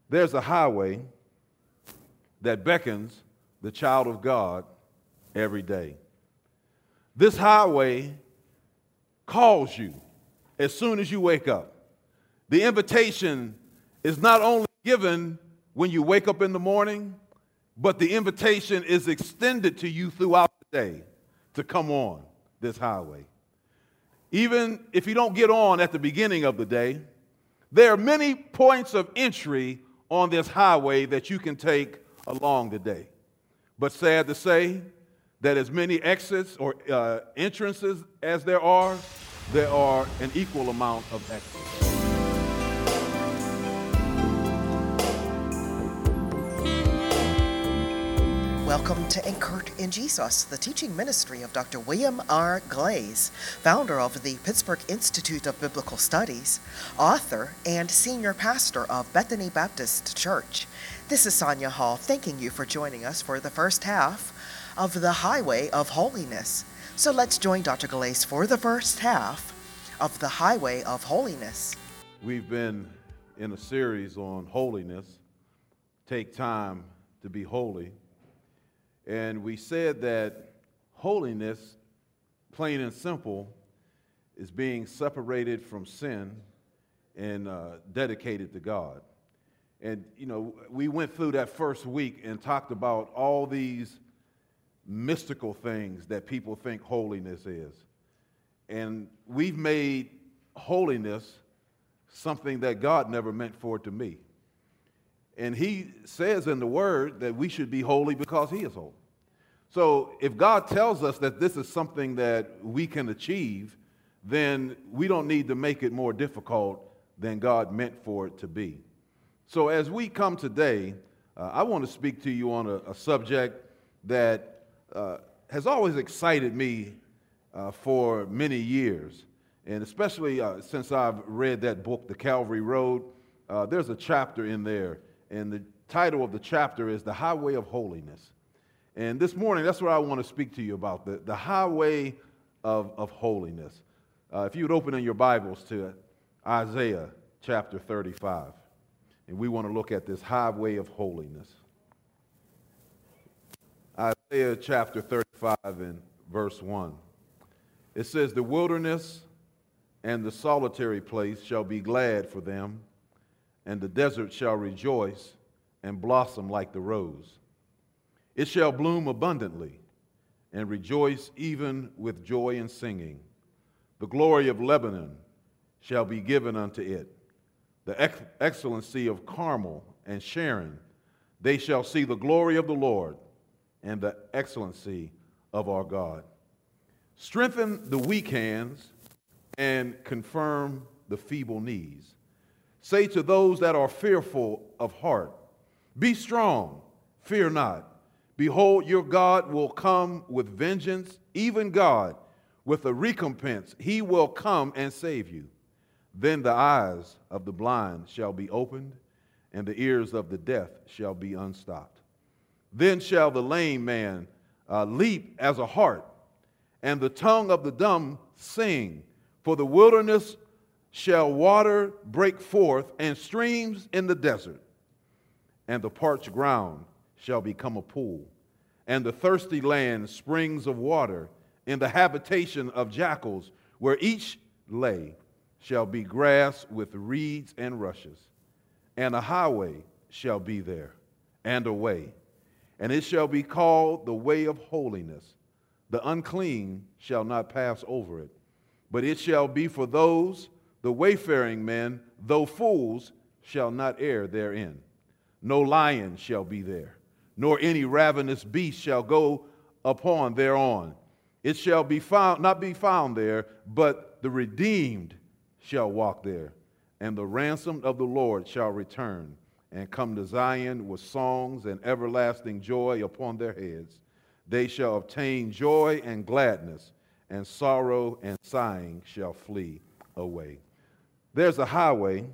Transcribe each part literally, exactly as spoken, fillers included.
There's a highway that beckons the child of God every day. This highway calls you as soon as you wake up. The invitation is not only given when you wake up in the morning, but the invitation is extended to you throughout the day to come on this highway. Even if you don't get on at the beginning of the day, there are many points of entry on this highway that you can take along the day. But sad to say that as many exits or uh, entrances as there are, there are an equal amount of exits. Welcome to Anchored in Jesus, the teaching ministry of Doctor William R. Glaze, founder of the Pittsburgh Institute of Biblical Studies, author, and senior pastor of Bethany Baptist Church. This is Sonia Hall, thanking you for joining us for the first half of the Highway of Holiness. So let's join Doctor Glaze for the first half of the Highway of Holiness. We've been in a series on holiness, Take Time to Be Holy. And we said that holiness, plain and simple, is being separated from sin and uh, dedicated to God. And, you know, we went through that first week and talked about all these mystical things that people think holiness is. And we've made holiness something that God never meant for it to be. And he says in the word that we should be holy because he is holy. So if God tells us that this is something that we can achieve, then we don't need to make it more difficult than God meant for it to be. So as we come today, uh, I want to speak to you on a, a subject that uh, has always excited me uh, for many years. And especially uh, since I've read that book, The Calvary Road, uh, there's a chapter in there. And the title of the chapter is The Highway of Holiness. And this morning, that's what I want to speak to you about, the, the highway of, of holiness. Uh, if you would open in your Bibles to Isaiah chapter thirty-five. And we want to look at this highway of holiness. Isaiah chapter thirty-five and verse one. It says, "The wilderness and the solitary place shall be glad for them, and the desert shall rejoice and blossom like the rose. It shall bloom abundantly and rejoice even with joy and singing. The glory of Lebanon shall be given unto it, the ex- excellency of Carmel and Sharon. They shall see the glory of the Lord and the excellency of our God. Strengthen the weak hands and confirm the feeble knees. Say to those that are fearful of heart, be strong, fear not. Behold, your God will come with vengeance, even God with a recompense. He will come and save you. Then the eyes of the blind shall be opened, and the ears of the deaf shall be unstopped. Then shall the lame man uh, leap as a hart, and the tongue of the dumb sing. For the wilderness shall water break forth, and streams in the desert. And the parched ground shall become a pool, and the thirsty land springs of water. In the habitation of jackals, where each lay, shall be grass with reeds and rushes. And a highway shall be there, and a way, and it shall be called the way of holiness. The unclean shall not pass over it, but it shall be for those, the wayfaring men, though fools, shall not err therein. No lion shall be there, nor any ravenous beast shall go upon thereon. It shall be found, not be found there, but the redeemed shall walk there, and the ransomed of the Lord shall return and come to Zion with songs and everlasting joy upon their heads. They shall obtain joy and gladness, and sorrow and sighing shall flee away. There's a highway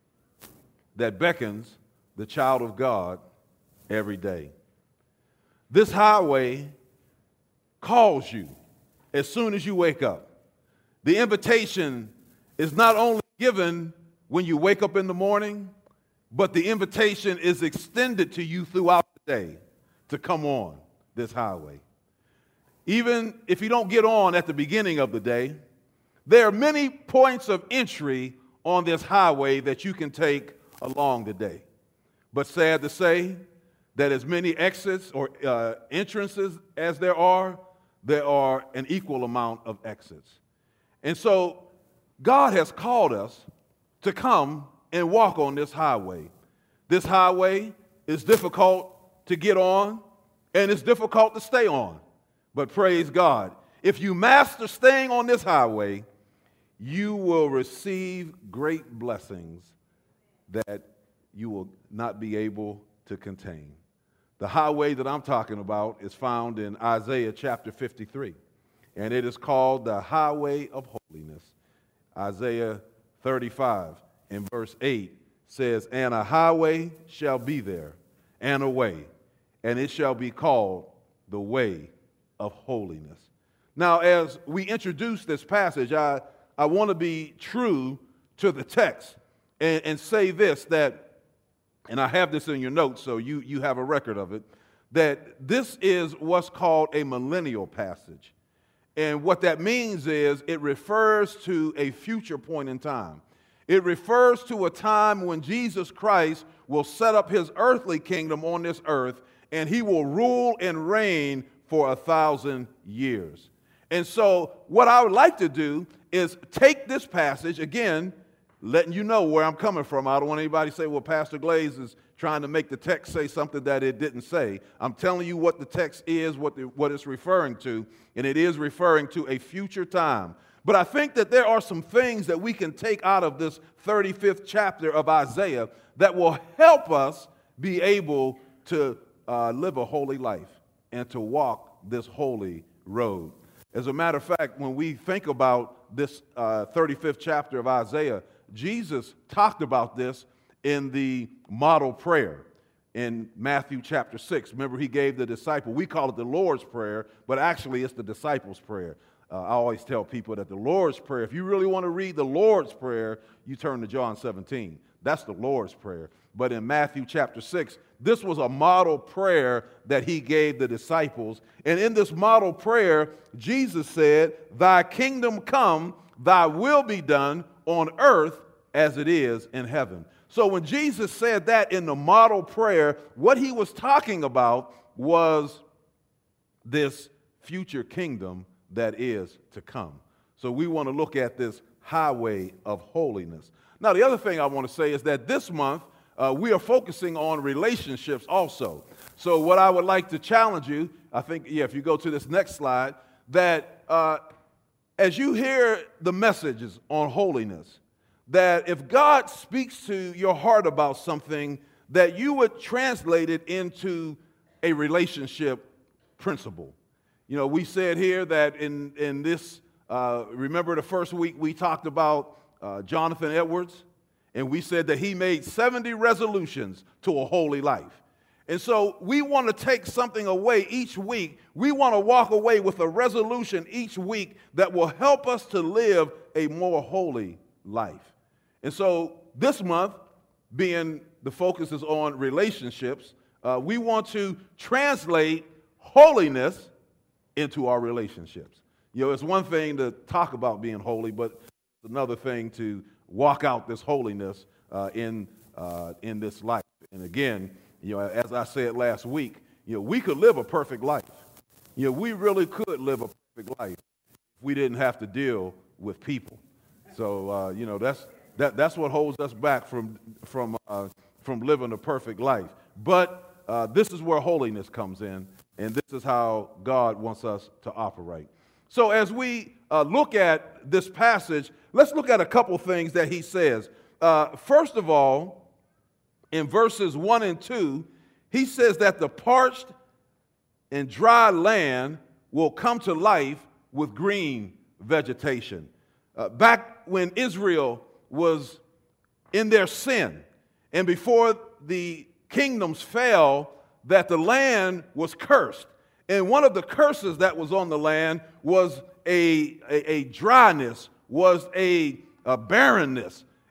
that beckons the child of God every day. This highway calls you as soon as you wake up. The invitation is not only given when you wake up in the morning, but the invitation is extended to you throughout the day to come on this highway. Even if you don't get on at the beginning of the day, there are many points of entry on this highway that you can take along the day. But sad to say that as many exits or uh, entrances as there are, there are an equal amount of exits. And so God has called us to come and walk on this highway. This highway is difficult to get on, and it's difficult to stay on. But praise God, if you master staying on this highway, you will receive great blessings that you will not be able to contain. The highway that I'm talking about is found in Isaiah chapter fifty-three, and it is called the highway of holiness. Isaiah thirty-five and verse eight says, "And a highway shall be there, and a way, and it shall be called the way of holiness." Now, as we introduce this passage, I, I want to be true to the text and, and say this, that and I have this in your notes, so you, you have a record of it, that this is what's called a millennial passage. And what that means is it refers to a future point in time. It refers to a time when Jesus Christ will set up his earthly kingdom on this earth, and he will rule and reign for a thousand years. And so what I would like to do is take this passage, again, letting you know where I'm coming from. I don't want anybody to say, well, Pastor Glaze is trying to make the text say something that it didn't say. I'm telling you what the text is, what, the, what it's referring to, and it is referring to a future time. But I think that there are some things that we can take out of this thirty-fifth chapter of Isaiah that will help us be able to uh, live a holy life and to walk this holy road. As a matter of fact, when we think about this uh, thirty-fifth chapter of Isaiah, Jesus talked about this in the model prayer in Matthew chapter six. Remember, he gave the disciple, we call it the Lord's Prayer, but actually it's the disciples' prayer. Uh, I always tell people that the Lord's Prayer, if you really want to read the Lord's Prayer, you turn to John seventeen. That's the Lord's Prayer. But in Matthew chapter six, this was a model prayer that he gave the disciples. And in this model prayer, Jesus said, "Thy kingdom come, thy will be done on earth as it is in heaven." So when Jesus said that in the model prayer, what he was talking about was this future kingdom that is to come. So we want to look at this highway of holiness. Now, the other thing I want to say is that this month, uh, we are focusing on relationships also. So what I would like to challenge you, I think, yeah, if you go to this next slide, that uh, as you hear the messages on holiness, that if God speaks to your heart about something, that you would translate it into a relationship principle. You know, we said here that in, in this, uh, remember the first week we talked about uh, Jonathan Edwards, and we said that he made seventy resolutions to a holy life. And so we want to take something away each week. We want to walk away with a resolution each week that will help us to live a more holy life. And so this month, being the focus is on relationships, uh, we want to translate holiness into our relationships. You know, it's one thing to talk about being holy, but it's another thing to walk out this holiness uh, in uh, in this life. And again, you know, as I said last week, you know, we could live a perfect life. You know, we really could live a perfect life if we didn't have to deal with people. So, uh, you know, that's that that's what holds us back from from uh, from living a perfect life. But uh, this is where holiness comes in. And this is how God wants us to operate. So as we uh, look at this passage, let's look at a couple things that he says. Uh, first of all, in verses one and two, he says that the parched and dry land will come to life with green vegetation. Uh, back when Israel was in their sin, and before the kingdoms fell, that the land was cursed. And one of the curses that was on the land was a, a, a dryness, was a, a barrenness.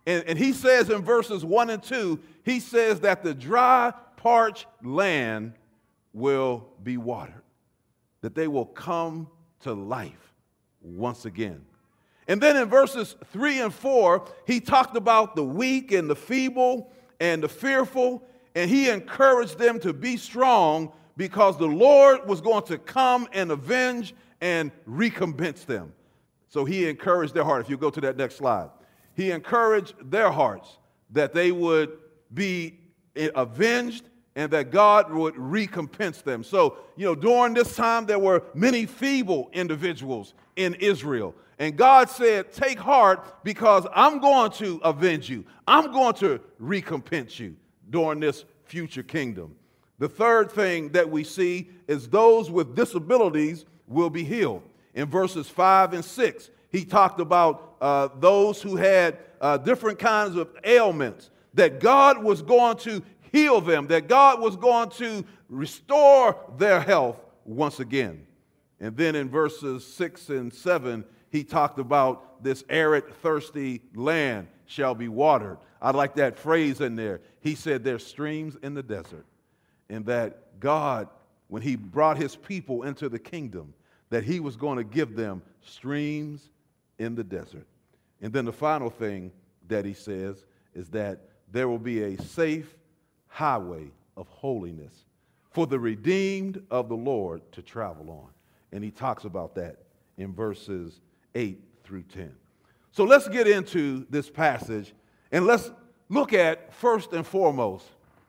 And, and he says in verses one and two, he says that the dry, parched land will be watered, that they will come to life once again. And then in verses three and four, he talked about the weak and the feeble and the fearful, and he encouraged them to be strong because the Lord was going to come and avenge and recompense them. So he encouraged their heart. If you go to that next slide, he encouraged their hearts that they would be avenged and that God would recompense them. So, you know, during this time, there were many feeble individuals in Israel. And God said, take heart because I'm going to avenge you. I'm going to recompense you during this future kingdom. The third thing that we see is those with disabilities will be healed. In verses five and six, he talked about uh, those who had uh, different kinds of ailments, that God was going to heal them, that God was going to restore their health once again. And then in verses six and seven, he talked about this arid, thirsty land shall be watered. I like that phrase in there. He said there's streams in the desert, and that God, when he brought his people into the kingdom, that he was going to give them streams in the desert. And then the final thing that he says is that there will be a safe highway of holiness for the redeemed of the Lord to travel on. And he talks about that in verses eight through ten. So let's get into this passage and let's look at, first and foremost,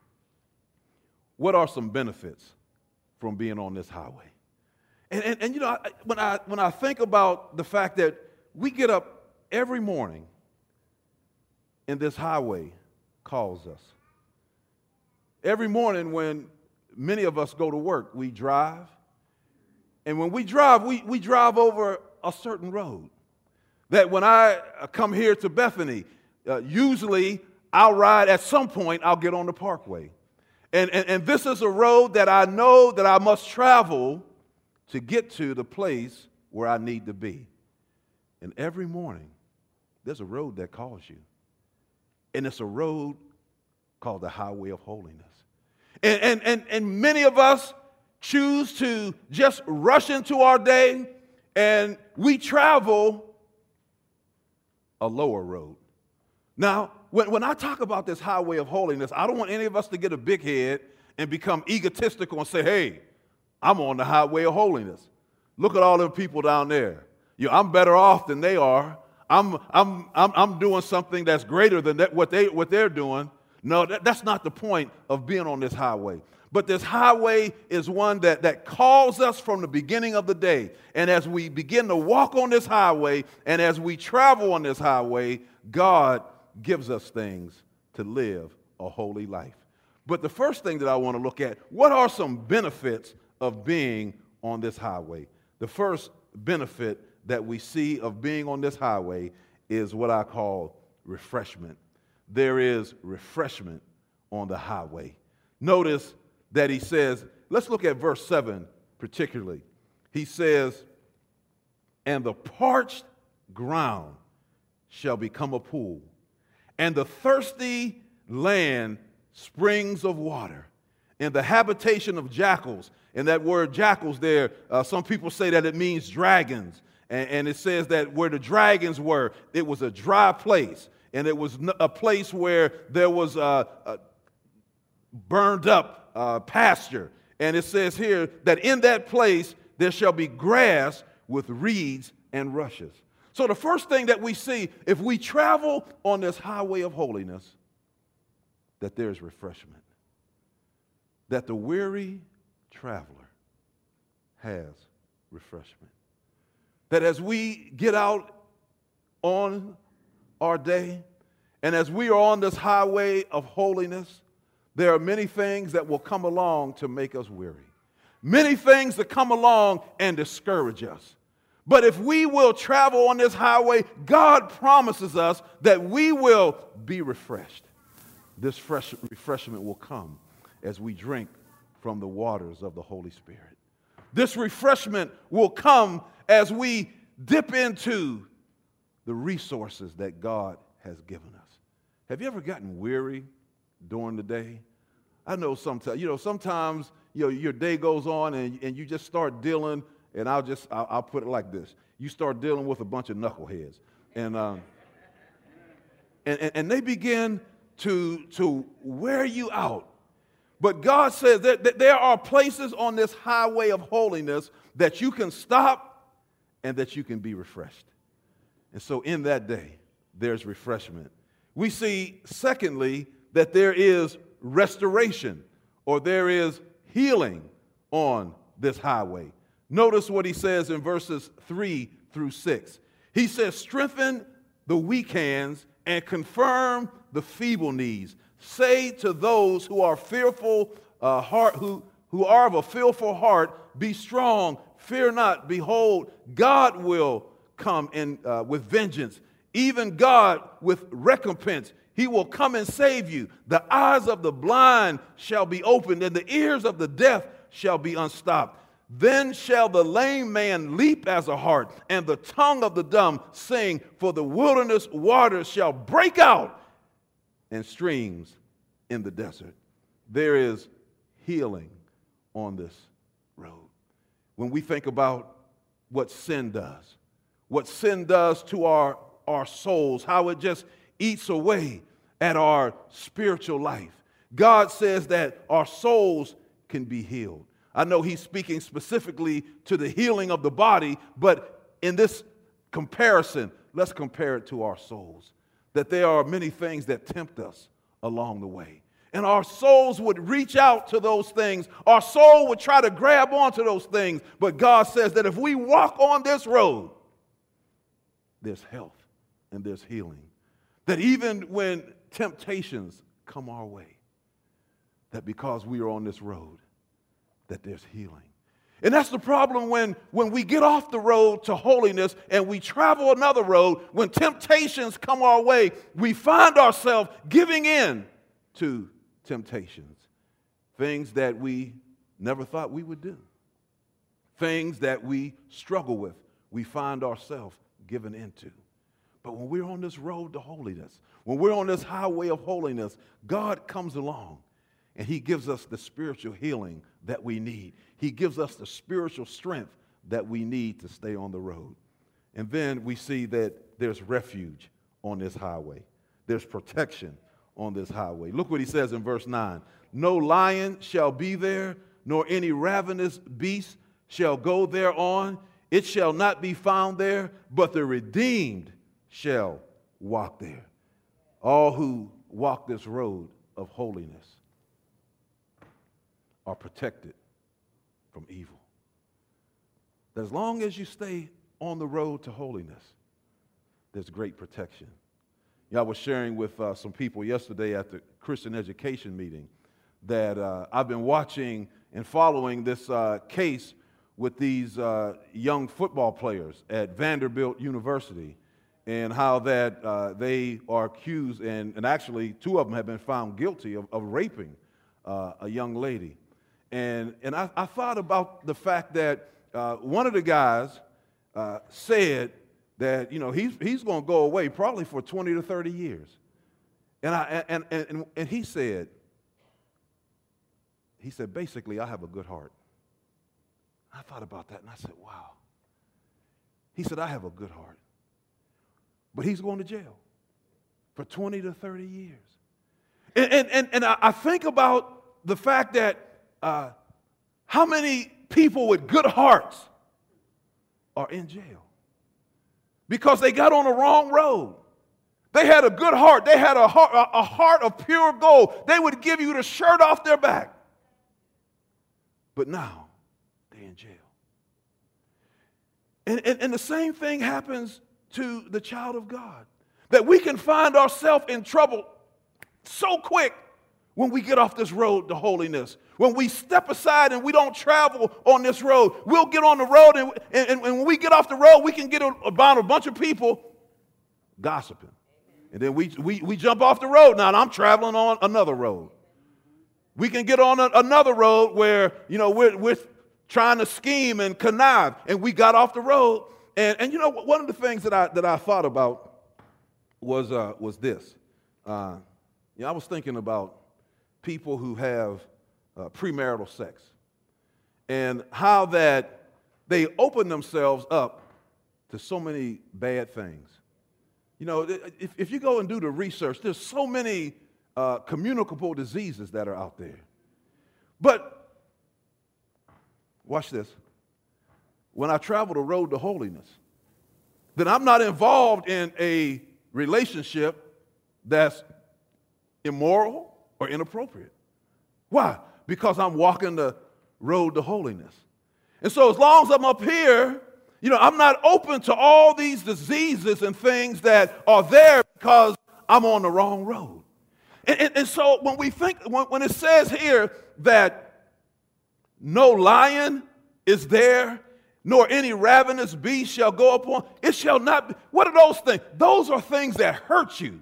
what are some benefits from being on this highway? And, and, and you know, when I, when I think about the fact that we get up every morning and this highway calls us. Every morning when many of us go to work, we drive. And when we drive, we, we drive over a certain road. That when I come here to Bethany, uh, usually I'll ride at some point, I'll get on the parkway. And, and, and this is a road that I know that I must travel to get to the place where I need to be. And every morning, there's a road that calls you. And it's a road called the highway of holiness. And, and, and, and many of us choose to just rush into our day, and we travel a lower road. Now, when, when I talk about this highway of holiness, I don't want any of us to get a big head and become egotistical and say, hey, I'm on the highway of holiness. Look at all them people down there. You know, I'm better off than they are. I'm, I'm, I'm, I'm doing something that's greater than that, what, they, what they're doing. No, that, that's not the point of being on this highway. But this highway is one that, that calls us from the beginning of the day. And as we begin to walk on this highway and as we travel on this highway, God gives us things to live a holy life. But the first thing that I want to look at, what are some benefits of being on this highway? The first benefit that we see of being on this highway is what I call refreshment. There is refreshment on the highway. Notice that he says, let's look at verse seven particularly. He says, and the parched ground shall become a pool, and the thirsty land springs of water, and the habitation of jackals. And that word jackals there, uh, some people say that it means dragons. And, and it says that where the dragons were, it was a dry place. And it was a place where there was a, a burned up uh, pasture. And it says here that in that place there shall be grass with reeds and rushes. So the first thing that we see, if we travel on this highway of holiness, that there's refreshment. That the weary traveler has refreshment. That as we get out on our day, and as we are on this highway of holiness, there are many things that will come along to make us weary. Many things that come along and discourage us. But if we will travel on this highway, God promises us that we will be refreshed. This fresh refreshment will come as we drink from the waters of the Holy Spirit. This refreshment will come as we dip into the resources that God has given us. Have you ever gotten weary during the day? I know sometimes, you know, sometimes, you know, your day goes on and, and you just start dealing, and I'll just, I'll, I'll put it like this. You start dealing with a bunch of knuckleheads. And, um, and, and, and they begin to, to wear you out. But God says that, that there are places on this highway of holiness that you can stop and that you can be refreshed. And so in that day, there's refreshment. We see, secondly, that there is restoration, or there is healing on this highway. Notice what he says in verses three through six. He says, strengthen the weak hands and confirm the feeble knees. Say to those who are fearful uh, heart, who, who are of a fearful heart, be strong, fear not. Behold, God will come in uh, with vengeance, even God with recompense. He will come and save you. The eyes of the blind shall be opened, and the ears of the deaf shall be unstopped. Then shall the lame man leap as a hart, and the tongue of the dumb sing, for the wilderness waters shall break out, and streams in the desert. There is healing on this road. When we think about what sin does, what sin does to our, our souls, how it just eats away at our spiritual life, God says that our souls can be healed. I know he's speaking specifically to the healing of the body, but in this comparison, let's compare it to our souls. That there are many things that tempt us along the way. And our souls would reach out to those things. Our soul would try to grab onto those things. But God says that if we walk on this road, there's health and there's healing. That even when temptations come our way, that because we are on this road, that there's healing. And that's the problem when, when we get off the road to holiness and we travel another road. When temptations come our way, we find ourselves giving in to temptations. Things that we never thought we would do. Things that we struggle with, we find ourselves giving into. But when we're on this road to holiness, when we're on this highway of holiness, God comes along and he gives us the spiritual healing that we need. He gives us the spiritual strength that we need to stay on the road. And then we see that there's refuge on this highway. There's protection on this highway. Look what he says in verse nine. No lion shall be there, nor any ravenous beast shall go thereon. It shall not be found there, but the redeemed shall walk there. All who walk this road of holiness are protected from evil. As long as you stay on the road to holiness, there's great protection. You know, I was sharing with uh, some people yesterday at the Christian education meeting that uh, I've been watching and following this uh, case with these uh, young football players at Vanderbilt University, and how that uh, they are accused, and, and actually two of them have been found guilty of, of raping uh, a young lady. And, and I, I thought about the fact that uh, one of the guys uh, said that, you know, he's, he's going to go away probably for twenty to thirty years. And, I, and, and, and he said, he said, basically, I have a good heart. I thought about that and I said, wow. He said, I have a good heart. But he's going to jail for twenty to thirty years. And, and, and, and I think about the fact that uh, how many people with good hearts are in jail because they got on the wrong road. They had a good heart. They had a heart, a heart of pure gold. They would give you the shirt off their back. But now they're in jail. And, and, and the same thing happens to the child of God, that we can find ourselves in trouble so quick when we get off this road to holiness. When we step aside and we don't travel on this road, we'll get on the road, and, and, and when we get off the road, we can get about a bunch of people gossiping. And then we, we, we jump off the road now, and I'm traveling on another road. We can get on a, another road where, you know, we're, we're trying to scheme and connive, and we got off the road. And, and you know, one of the things that I, that I thought about was, uh, was this. uh, you know, I was thinking about people who have uh, premarital sex and how that they open themselves up to so many bad things. You know, if, if you go and do the research, there's so many uh, communicable diseases that are out there. But watch this. When I travel the road to holiness, then I'm not involved in a relationship that's immoral or inappropriate. Why? Because I'm walking the road to holiness. And so as long as I'm up here, you know, I'm not open to all these diseases and things that are there because I'm on the wrong road. And, and, and so when we think, when, when it says here that no lion is there, nor any ravenous beast shall go upon, it shall not be. What are those things? Those are things that hurt you.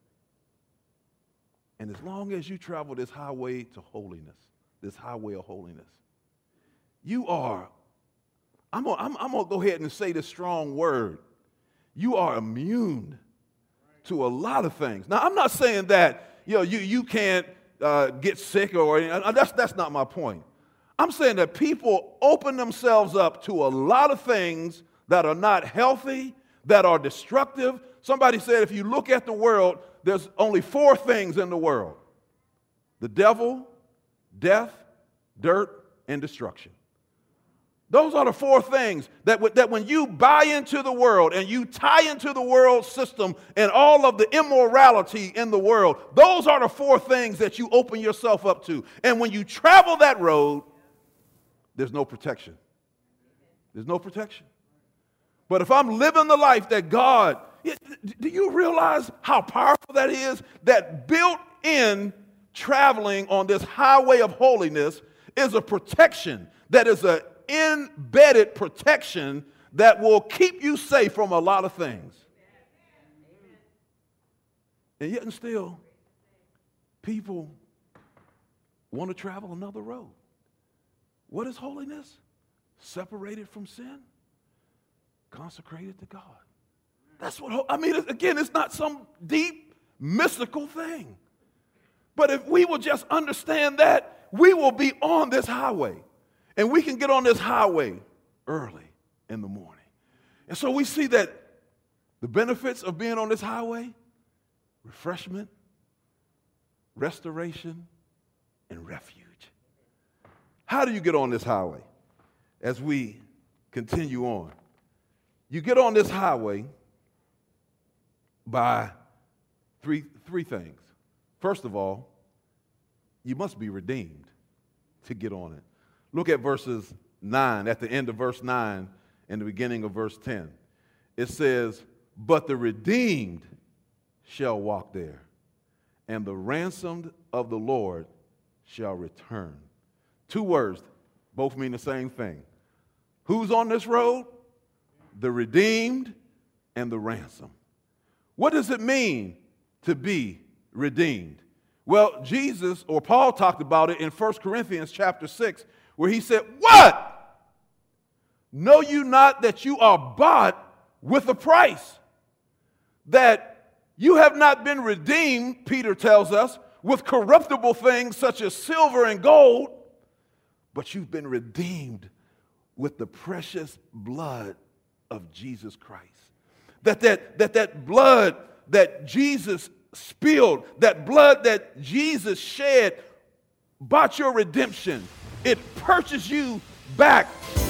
And as long as you travel this highway to holiness, this highway of holiness, you are, I'm gonna, I'm, I'm gonna go ahead and say this strong word, you are immune to a lot of things. Now, I'm not saying that, you know, you, you can't uh, get sick or uh, that's, that's not my point. I'm saying that people open themselves up to a lot of things that are not healthy, that are destructive. Somebody said if you look at the world, there's only four things in the world: the devil, death, dirt, and destruction. Those are the four things that, w- that when you buy into the world and you tie into the world system and all of the immorality in the world, those are the four things that you open yourself up to. And when you travel that road, there's no protection. There's no protection. But if I'm living the life that God, do you realize how powerful that is? That built in traveling on this highway of holiness is a protection, that is an embedded protection that will keep you safe from a lot of things. And yet and still, people want to travel another road. What is holiness? Separated from sin, consecrated to God. That's what, I mean, again, it's not some deep, mystical thing. But if we will just understand that, we will be on this highway. And we can get on this highway early in the morning. And so we see that the benefits of being on this highway: refreshment, restoration, and refuge. How do you get on this highway? As we continue on, you get on this highway by three, three things. First of all, you must be redeemed to get on it. Look at verses nine, at the end of verse nine and the beginning of verse ten. It says, "But the redeemed shall walk there, and the ransomed of the Lord shall return." Two words, both mean the same thing. Who's on this road? The redeemed and the ransom. What does it mean to be redeemed? Well, Jesus, or Paul, talked about it in First Corinthians chapter six, where he said, "What? Know you not that you are bought with a price? That you have not been redeemed," Peter tells us, "with corruptible things such as silver and gold, but you've been redeemed with the precious blood of Jesus Christ." That that, that that blood that Jesus spilled, that blood that Jesus shed, bought your redemption. It purchased you back.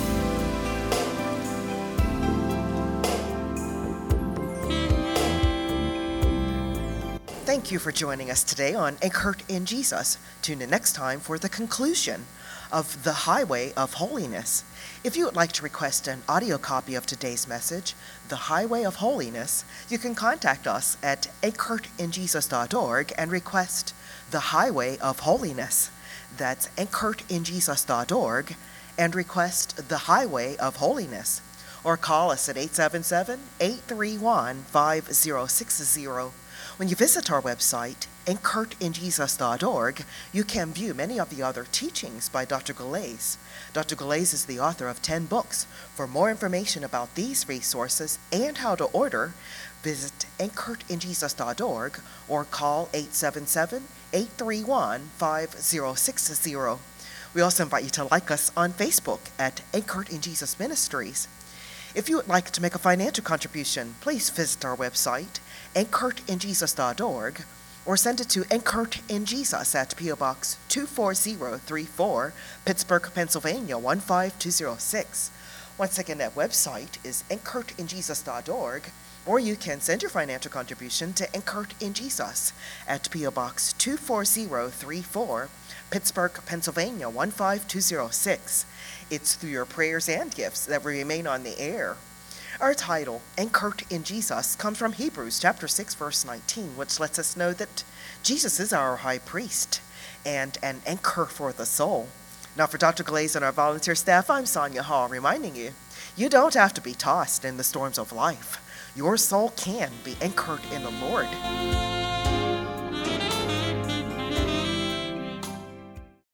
Thank you for joining us today on Anchored in Jesus. Tune in next time for the conclusion of The Highway of Holiness. If you would like to request an audio copy of today's message, The Highway of Holiness, you can contact us at anchored in jesus dot org and request The Highway of Holiness. That's anchored in jesus dot org and request The Highway of Holiness. Or call us at eight seven seven, eight three one, five zero six zero. When you visit our website, anchored in jesus dot org, you can view many of the other teachings by Doctor Galais. Doctor Galais is the author of ten books. For more information about these resources and how to order, visit anchored in jesus dot org or call eight seven seven, eight three one, five zero six zero. We also invite you to like us on Facebook at Anchored in Jesus Ministries. If you would like to make a financial contribution, please visit our website, anchored in jesus dot org, or send it to Anchored in Jesus at P O Box two four zero three four, Pittsburgh, Pennsylvania one five two zero six. Once again, that website is anchored in jesus dot org, or you can send your financial contribution to Anchored in Jesus at P O Box two four zero three four, Pittsburgh, Pennsylvania one five two zero six. It's through your prayers and gifts that we remain on the air. Our title, Anchored in Jesus, comes from Hebrews chapter six, verse nineteen, which lets us know that Jesus is our high priest and an anchor for the soul. Now for Doctor Glaze and our volunteer staff, I'm Sonia Hall, reminding you, you don't have to be tossed in the storms of life. Your soul can be anchored in the Lord.